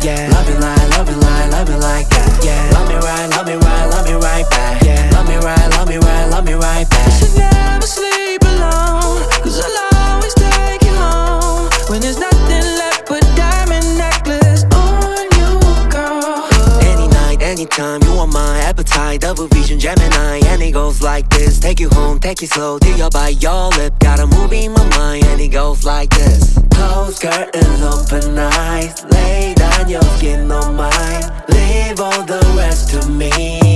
Yeah. Love you like, love you like, love you like that. Yeah. Love me right, love me right, love me right back. Yeah. Love me right, love me right, love me right back. You should never sleep alone, 'cause I'll always take you home. When there's nothing left but diamond necklace on you, girl. Any night, anytime, you are my appetite. Double vision, Gemini, and it goes like this. Take you home, take it slow, till you're by your lip. Got a movie in my mind, and it goes like this. Close curtains, open eyes. Lay down your skin on mine. Leave all the rest to me.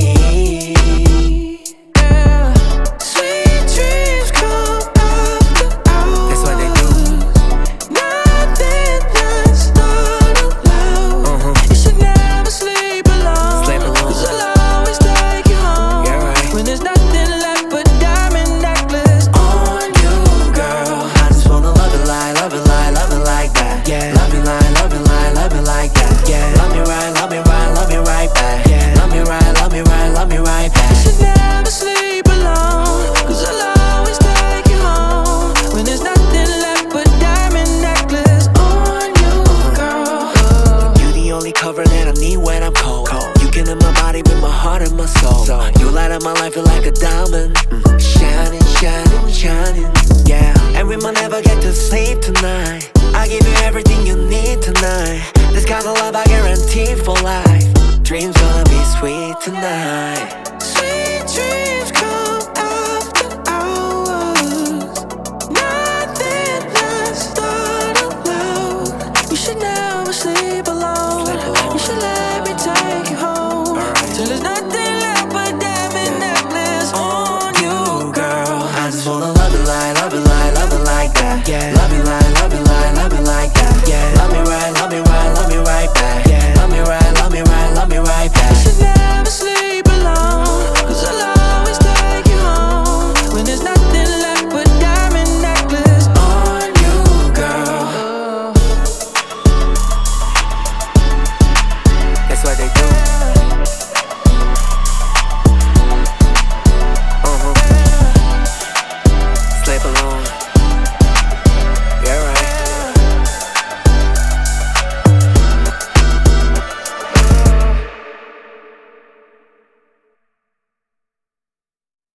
Yeah. Sweet dreams come after hours. That's what they do. Nothing lasts not allowed. You should never sleep alone, Sleep alone. 'cause I'll always take you home. Yeah, right. When there's nothing left but diamond necklace on you, girl. I just wanna love it like, love it like, love it like that. Yeah. Love you like, love you like, love you like that. Yeah. Love me right, love me right, love me right back. Yeah. Love me right, love me right, love me right back. You should never sleep alone, 'cause I'll always take you home. When there's nothing left but diamond necklace on you, girl. You the only cover that I need when I'm cold. You can in my body with my heart and my soul. You light up my life, feel like a diamond. Shining, shining, shining. Yeah. And we might never get to sleep tonight. I give you everything you need tonight. This kind of love I guarantee for life. Dreams gonna be sweet tonight. Sweet dreams come after hours. Nothing lasts not allowed. You should never sleep alone. You should let me take you home. Till there's nothing left but diamond necklace on you, girl. I just wanna love you like, love you like, love you like that. Yeah. Love you like, love you